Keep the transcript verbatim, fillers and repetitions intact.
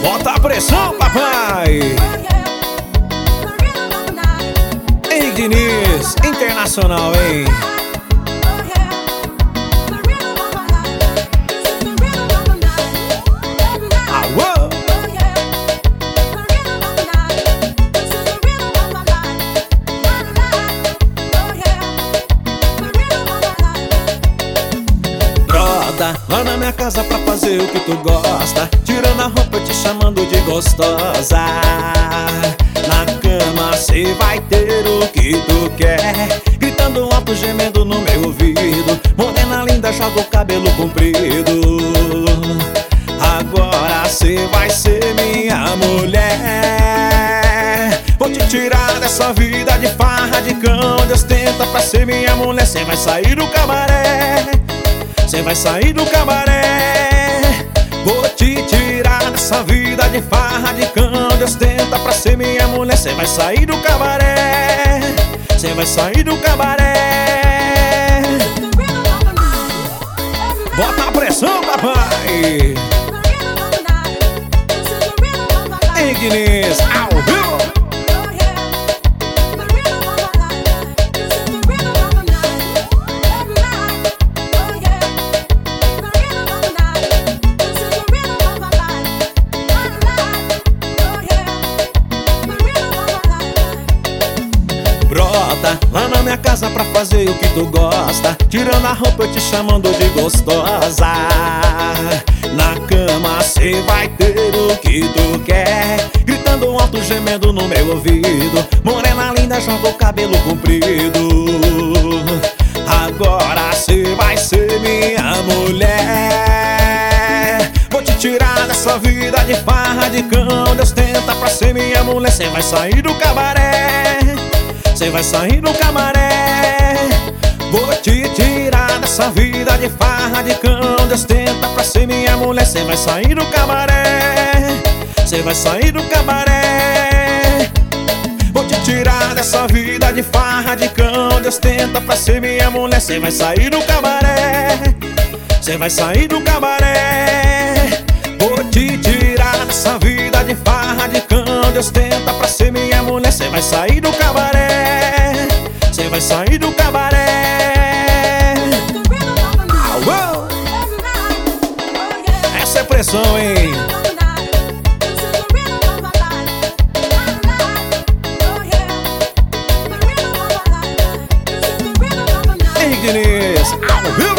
Bota a pressão, papai. Henrique Diniz, internacional, hein? Alô? Broda, lá na minha casa pra fazer o que tu gosta, tirando a roupa te chamando de gostosa. Na cama cê vai ter o que tu quer, gritando alto, gemendo no meu ouvido. Morena linda, joga o cabelo comprido. Agora cê vai ser minha mulher. Vou te tirar dessa vida de farra, de cão, de ostenta pra ser minha mulher. Cê vai sair do cabaré, cê vai sair do cabaré. Vou te tirar dessa vida de farra, de cão, de ostenta pra ser minha mulher. Cê vai sair do cabaré, cê vai sair do cabaré. Bota a pressão, papai. Henrique Diniz, ao vivo. Brota, lá na minha casa pra fazer o que tu gosta, tirando a roupa eu te chamando de gostosa. Na cama cê vai ter o que tu quer, gritando alto, gemendo no meu ouvido. Morena linda, joga o cabelo comprido. Agora cê vai ser minha mulher. Vou te tirar dessa vida de farra, de cão, de ostenta pra ser minha mulher. Cê vai sair do cabaré, cê vai sair do cabaré. Vou te tirar dessa vida de farra, de cão, de ostenta pra ser minha mulher. Cê vai sair do cabaré, cê vai sair do cabaré. Vou te tirar dessa vida de farra, de cão, de ostenta pra ser minha mulher. Cê vai sair do cabaré, cê vai sair do cabaré. Vou te tirar dessa vida de farra, de cão, de ostenta pra ser minha mulher. Cê vai sair do cabaré, cê vai sair do cabaré. Alô? Essa é pressão, hein? Henrique Diniz, ao vivo.